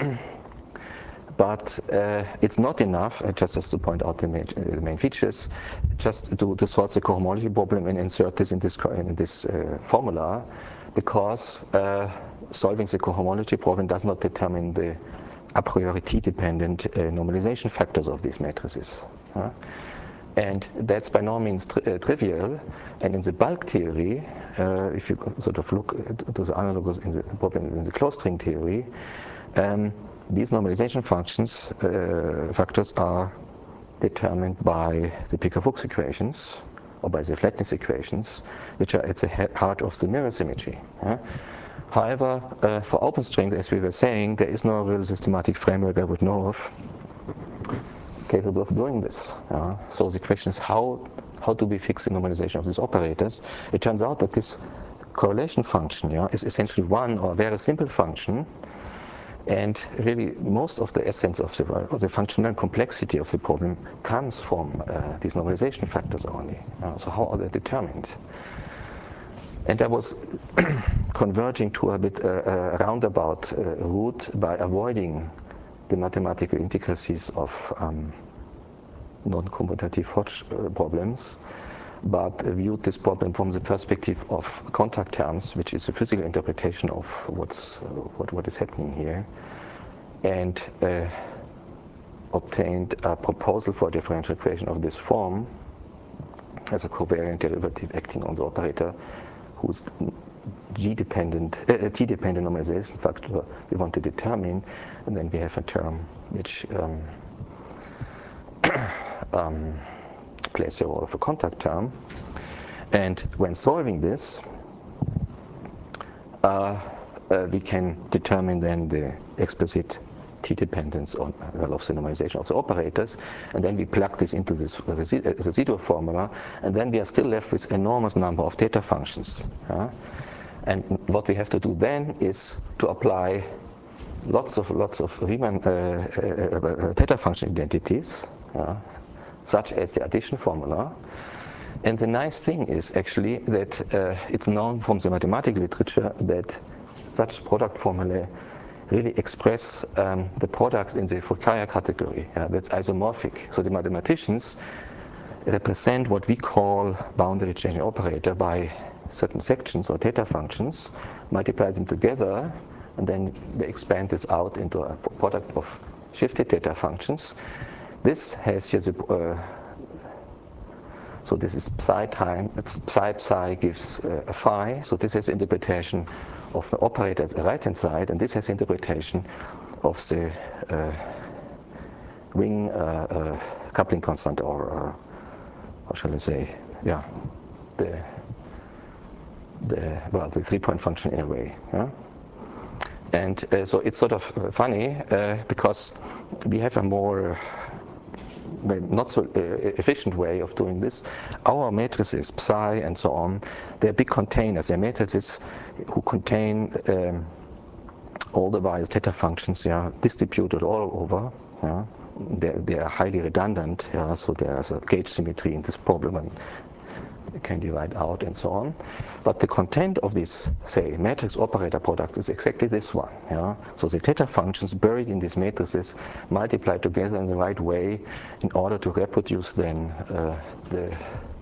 But it's not enough, just to point out the main features, just to solve the cohomology problem and insert this in this formula, because solving the cohomology problem does not determine the a priori t-dependent normalization factors of these matrices. And that's by no means trivial. And in the bulk theory, if you sort of look to the analogous in the problem in the closed string theory, these normalization factors are determined by the Picard-Fuchs equations or by the flatness equations, which are at the heart of the mirror symmetry. However, for open strings, as we were saying, there is no real systematic framework I would know of capable of doing this. So the question is how do we fix the normalization of these operators? It turns out that this correlation function is essentially one or a very simple function, and really most of the essence of the functional complexity of the problem comes from these normalization factors only. So how are they determined? And I was converging to a bit roundabout route by avoiding the mathematical intricacies of non-commutative Hodge problems, but viewed this problem from the perspective of contact terms, which is a physical interpretation of what is happening here, and obtained a proposal for a differential equation of this form as a covariant derivative acting on the operator whose t-dependent normalization factor we want to determine, and then we have a term which plays the role of a contact term. And when solving this, we can determine then the explicit t-dependence of the normalization of the operators, and then we plug this into this residual formula, and then we are still left with enormous number of theta functions. And what we have to do then is to apply lots of Riemann theta function identities, such as the addition formula. And the nice thing is actually that it's known from the mathematical literature that such product formulae really express the product in the Fukaya category. That's isomorphic. So the mathematicians represent what we call boundary changing operator by certain sections or theta functions, multiply them together, and then they expand this out into a product of shifted theta functions. This has here the so this is psi time, psi gives a phi, so this is interpretation of the operator at the right hand side, and this has interpretation of the ring coupling constant, or how shall I say, the 3-point function in a way. And so it's sort of funny because we have a more not so efficient way of doing this. Our matrices, psi and so on, they're big containers. They're matrices who contain all the various theta functions, distributed all over. They are highly redundant, so there's a gauge symmetry in this problem, and you can divide out and so on. But the content of this, say, matrix operator product is exactly this one. So the theta functions buried in these matrices multiply together in the right way in order to reproduce then the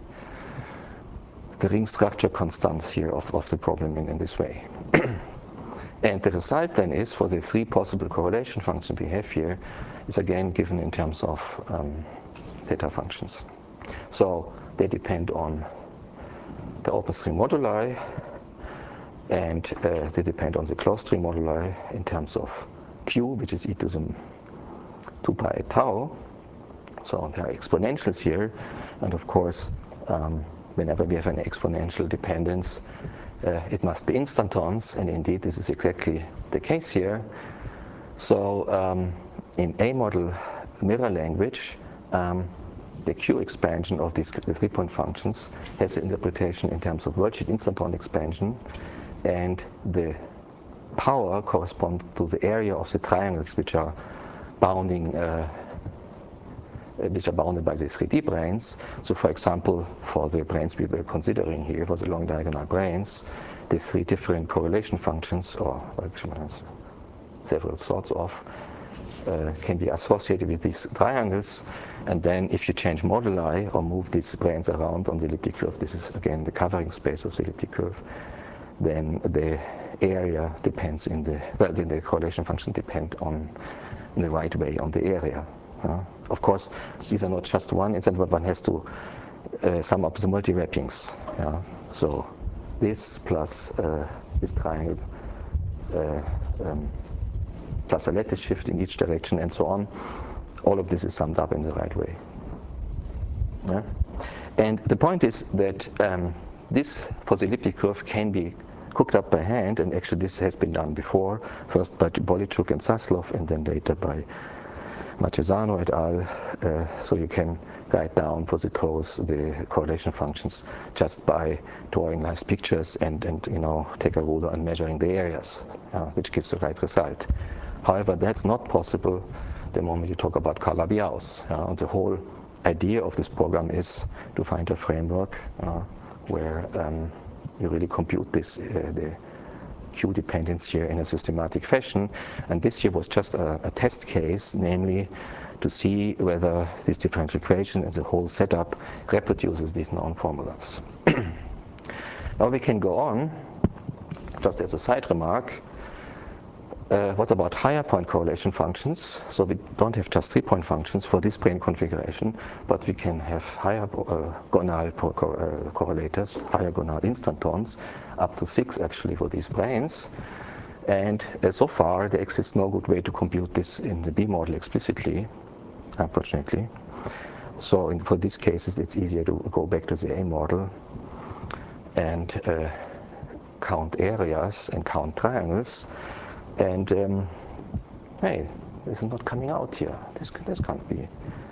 ring structure constants here of the problem in this way. And the result then is, for the three possible correlation functions we have here, is again given in terms of theta functions. So they depend on the open string moduli, and they depend on the closed string moduli in terms of q, which is e to the 2 pi tau. So there are exponentials here, and of course, whenever we have an exponential dependence, it must be instantons, and indeed this is exactly the case here. So in A-model mirror language, the Q expansion of these 3-point functions has an interpretation in terms of worldsheet instanton expansion, and the power corresponds to the area of the triangles which are bounding which are bounded by the 3D branes. So for example, for the branes we were considering here, for the long diagonal branes, the 3 different correlation functions, or several sorts of, can be associated with these triangles. And then if you change moduli or move these branes around on the elliptic curve, this is again the covering space of the elliptic curve, then the area depends in the, well, then the correlation function depend on, in the right way, on the area. Of course, these are not just one instead, but one has to sum up the multi-wrappings. So this plus this triangle plus a lattice shift in each direction and so on, all of this is summed up in the right way. And the point is that this for the elliptic curve can be cooked up by hand, and actually this has been done before, first by Bolychuk and Zaslov, and then later by Marchesano et al. So you can write down for the curves the correlation functions just by drawing nice pictures and take a ruler and measuring the areas, which gives the right result. However, that's not possible the moment you talk about Calabi-Yau. And the whole idea of this program is to find a framework where you really compute this the Q dependence here in a systematic fashion. And this here was just a test case, namely to see whether this differential equation and the whole setup reproduces these known formulas. Now we can go on, just as a side remark. What about higher point correlation functions? So we don't have just 3-point functions for this brane configuration, but we can have higher gonal correlators, higher gonal instantons, up to 6 actually for these branes. And so far there exists no good way to compute this in the B model explicitly, unfortunately. So for these cases it's easier to go back to the A model and count areas and count triangles. And hey, this is not coming out here. This can't be.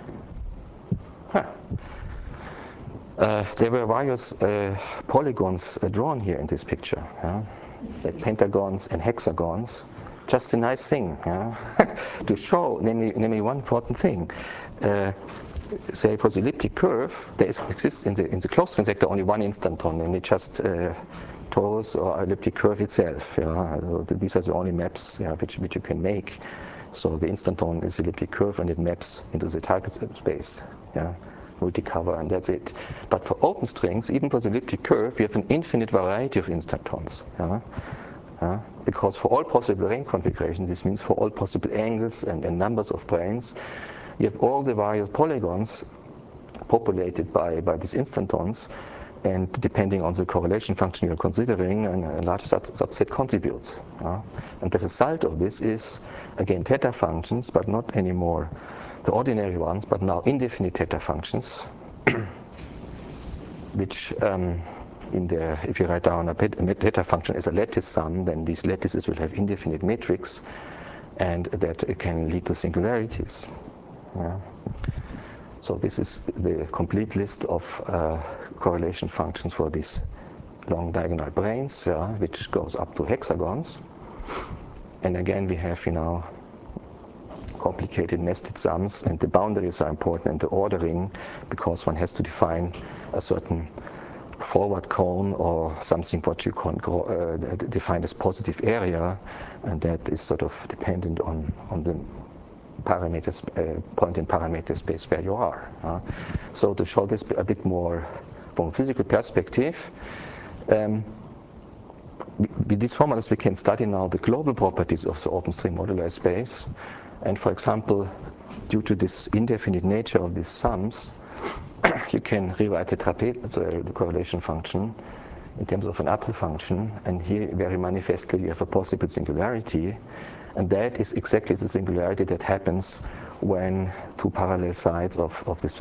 There were various polygons drawn here in this picture, pentagons and hexagons. Just a nice thing to show, namely one important thing. Say for the elliptic curve, there exists in the closed string sector only one instanton, namely just torus or elliptic curve itself. These are the only maps which you can make. So the instanton is elliptic curve and it maps into the target space, multi-cover, and that's it. But for open strings, even for the elliptic curve, we have an infinite variety of instantons. Because for all possible ring configurations, this means for all possible angles and numbers of branes, you have all the various polygons populated by these instantons, and depending on the correlation function you're considering, a large subset contributes. And the result of this is, again, theta functions, but not anymore the ordinary ones, but now indefinite theta functions, which if you write down a theta function as a lattice sum, then these lattices will have indefinite matrix, and that can lead to singularities. So this is the complete list of correlation functions for these long diagonal branes, which goes up to hexagons. And again, we have complicated nested sums, and the boundaries are important, and the ordering, because one has to define a certain forward cone or something what you can define as positive area, and that is sort of dependent on the parameters, point in parameter space where you are. So to show this a bit more from a physical perspective, with these formulas we can study now the global properties of the open string moduli space. And for example, due to this indefinite nature of these sums, you can rewrite the correlation function in terms of an upper function, and here very manifestly you have a possible singularity, and that is exactly the singularity that happens when two parallel sides of this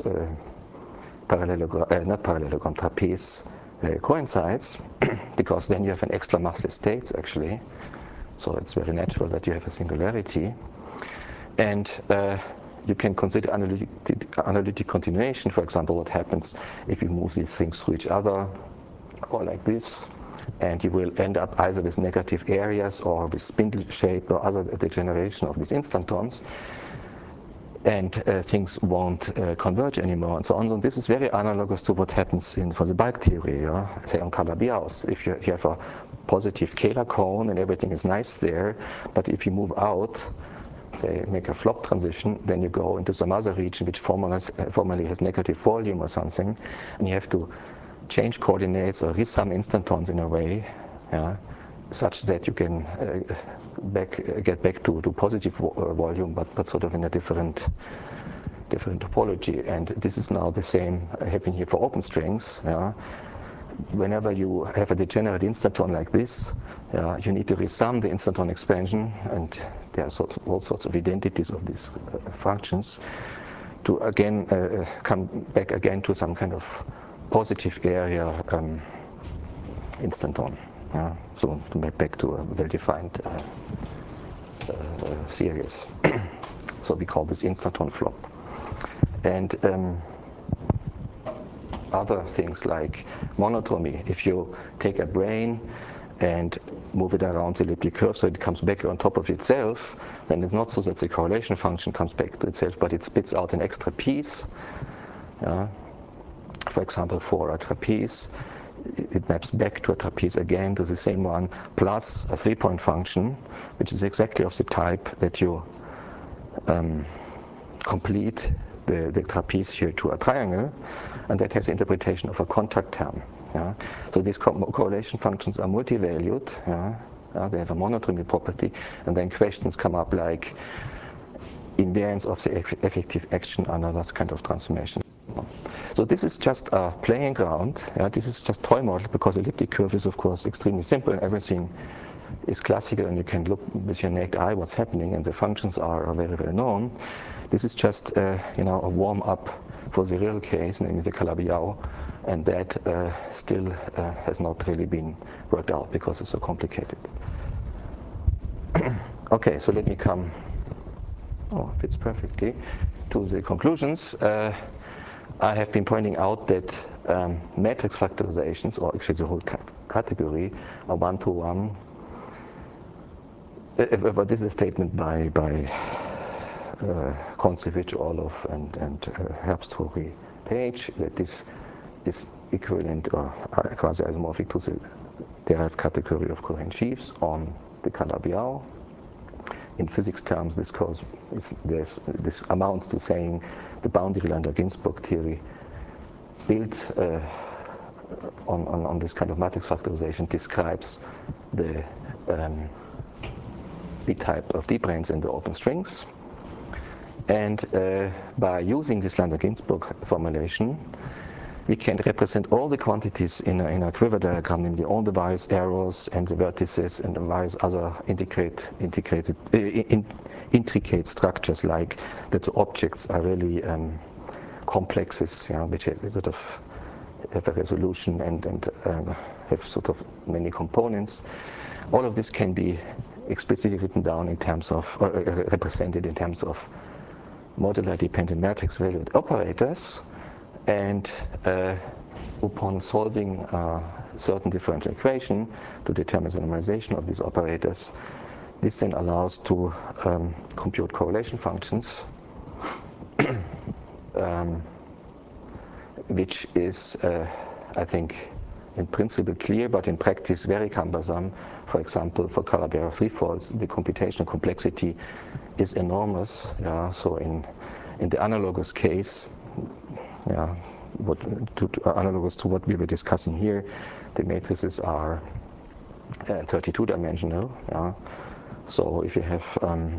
trapeze coincides, because then you have an extra massless states actually, so it's very natural that you have a singularity. And you can consider analytic continuation, for example, what happens if you move these things through each other, or like this, and you will end up either with negative areas or with spindle shape or other degeneration of these instantons, and things won't converge anymore, and so on. So this is very analogous to what happens for the bulk theory, say on Calabi-Yau. If you have a positive Kähler cone and everything is nice there, but if you move out, they make a flop transition, then you go into some other region which formally has negative volume or something, and you have to change coordinates or resum instantons in a way, such that you can get back to positive volume, but sort of in a different topology. And this is now the same happening here for open strings. Whenever you have a degenerate instanton like this, you need to resum the instanton expansion, and there are all sorts of identities of these functions to again come back again to some kind of positive area instanton. So to make back to a well-defined series. So we call this instanton flop. And other things like monotony. If you take a brane and move it around the elliptic curve so it comes back on top of itself, then it's not so that the correlation function comes back to itself, but it spits out an extra piece. For example, for a trapeze, it maps back to a trapeze again, to the same one, plus a 3-point function, which is exactly of the type that you complete the trapeze here to a triangle, and that has the interpretation of a contact term. So these correlation functions are multivalued. They have a monotony property, and then questions come up like invariance of the effective action under that kind of transformation. So this is just a playing ground. This is just toy model, because elliptic curve is of course extremely simple and everything is classical, and you can look with your naked eye what's happening, and the functions are very well known. This is just a warm up for the real case, namely the Calabi-Yau, and that still has not really been worked out because it's so complicated. Okay, so let me come, fits perfectly, to the conclusions. I have been pointing out that matrix factorizations, or actually the whole category, are one-to-one. But this is a statement by Kontsevich, Orlov, and Herbst-Horry-Page, that this is equivalent or quasi-isomorphic to the derived category of coherent sheaves on the Calabi-Yau. In physics terms, this amounts to saying the boundary Landau-Ginzburg theory built on this kind of matrix factorization describes the B-type of D-branes in the open strings. And by using this Landau-Ginzburg formulation, we can represent all the quantities in a quiver diagram, namely all the various arrows and the vertices and the various other intricate structures, like that the objects are really complexes, which sort of have a resolution and have sort of many components. All of this can be explicitly written down in terms of, or represented in terms of modular dependent matrix valued operators, and upon solving a certain differential equation to determine the normalization of these operators, this then allows to compute correlation functions, which is, I think, in principle clear, but in practice very cumbersome. For example, for Calabi-Yau threefolds, the computational complexity is enormous. So in the analogous case, analogous to what we were discussing here, the matrices are 32-dimensional. So if you have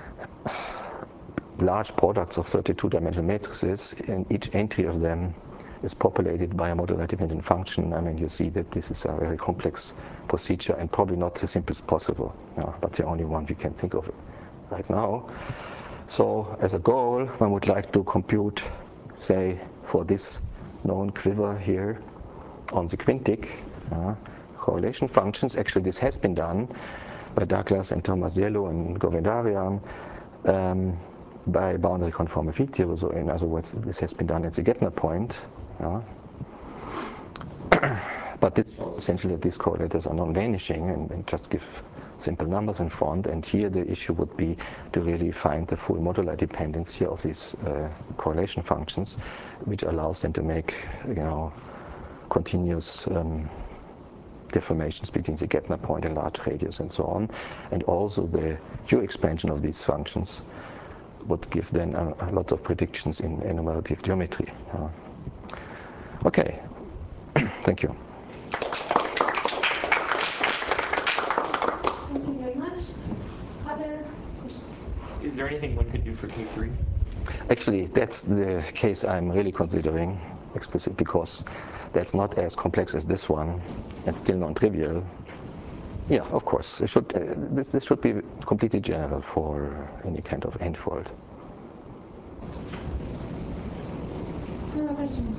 large products of 32-dimensional matrices, and each entry of them is populated by a modular dependent function, I mean, you see that this is a very complex procedure and probably not the simplest possible, but the only one we can think of right now. So as a goal, one would like to compute, say, for this known quiver here on the quintic, correlation functions. Actually, this has been done by Douglas and Tomasiello and Govindarian by boundary conformal field theory. So in other words, this has been done at the Gettner point. But this essentially these correlators are non-vanishing and just give simple numbers in front. And here the issue would be to really find the full modular dependency of these correlation functions, which allows them to make, continuous deformations between the Gettner point and large radius and so on. And also the Q expansion of these functions would give then a lot of predictions in enumerative geometry. Okay, thank you. Thank you very much. Other questions? Is there anything one could do for K3? Actually, that's the case I'm really considering explicitly, because that's not as complex as this one and still non-trivial. Yeah, of course. It should, this should be completely general for any kind of n-fold. Other questions?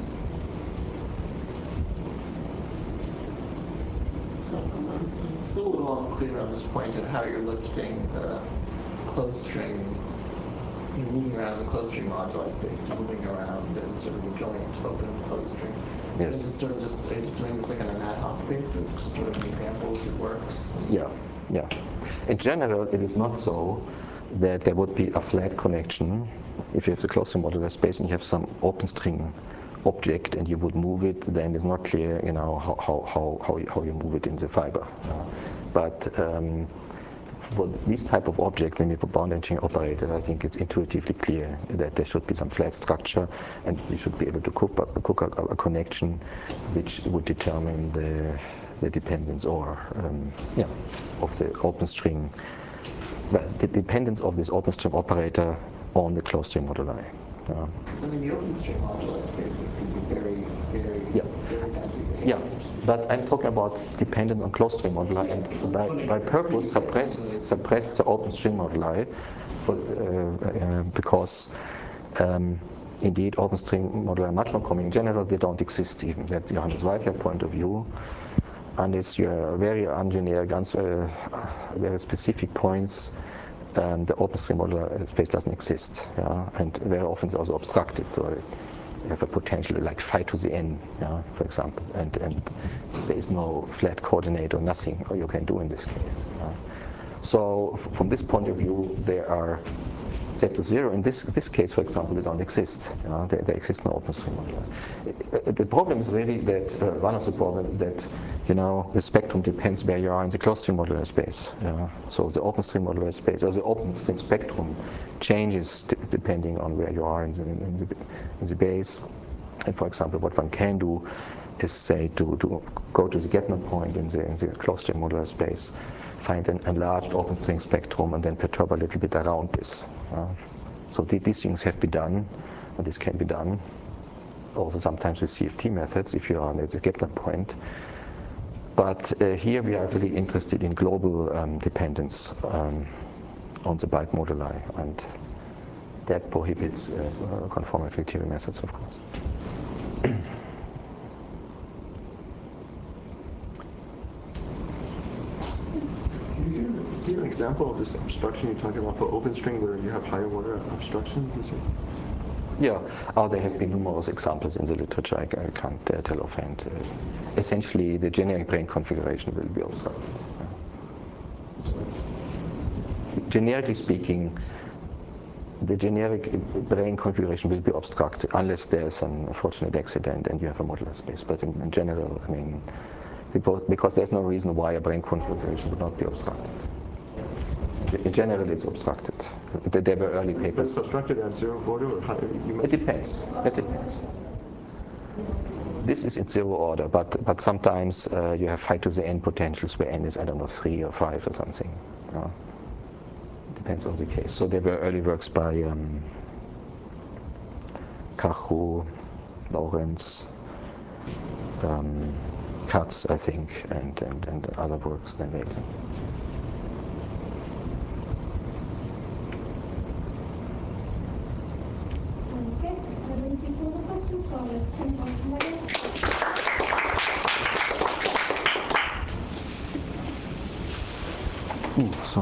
So I'm still a little unclear on this point of how you're lifting the closed string, moving around the closed string moduli space, moving around in sort of the joint open closed string. Yes. Is it sort of are you just doing this like on an ad hoc basis, just sort of an example if it works? Yeah. In general, it is not so that there would be a flat connection if you have the closed string modular space and you have some open string object and you would move it, then it's not clear, how you move it in the fiber. But for this type of object, when you put bound engineering operator, I think it's intuitively clear that there should be some flat structure, and you should be able to cook a connection which would determine the dependence of the open string, the dependence of this open string operator on the closed string moduli. Because the open string moduli spaces can be very, very, very densely behaved. Yeah, but I'm talking about dependence on closed string moduli, and by purpose suppress the open string moduli because indeed open string moduli are much more common. In general, they don't exist even. That's Johannes Weichert point of view. Unless you're very ungeneric, very specific points, the open string modular space doesn't exist, and very often it's also obstructed. So you have a potential like phi to the n, for example, and there is no flat coordinate or nothing you can do in this case. So from this point of view, they are set to zero. In this case, for example, they don't exist. There exists no open string moduli. The problem is really that one of the problems that the spectrum depends where you are in the closed string modular space. So the open string modular space, or the open string spectrum, changes depending on where you are in the base. And for example, what one can do is say to go to the Gettner point in the closed string modular space, find an enlarged open string spectrum, and then perturb a little bit around this. So these things have been done, and this can be done. Also sometimes with CFT methods if you are at the Gettner point. But here we are really interested in global dependence on the bulk moduli, and that prohibits conformal field theory methods, of course. Give an example of this obstruction you're talking about for open string where you have higher order obstruction, you say? Yeah, there have been numerous examples in the literature. I can't tell offhand. Essentially, the generic brane configuration will be obstructed. Generically speaking, the generic brane configuration will be obstructed unless there's an unfortunate accident and you have a modular space. But in general, I mean, because there's no reason why a brane configuration would not be obstructed. In general, it's obstructed. There were early papers. It's obstructed at zero order or higher? It depends. This is in zero order, but sometimes you have phi to the n potentials where n is, I don't know, 3 or 5 or something. Depends on the case. So there were early works by Karhu, Lorentz, Katz, I think, and other works they made. Okay, I don't see further questions, so let's thank Dr. Meyer. So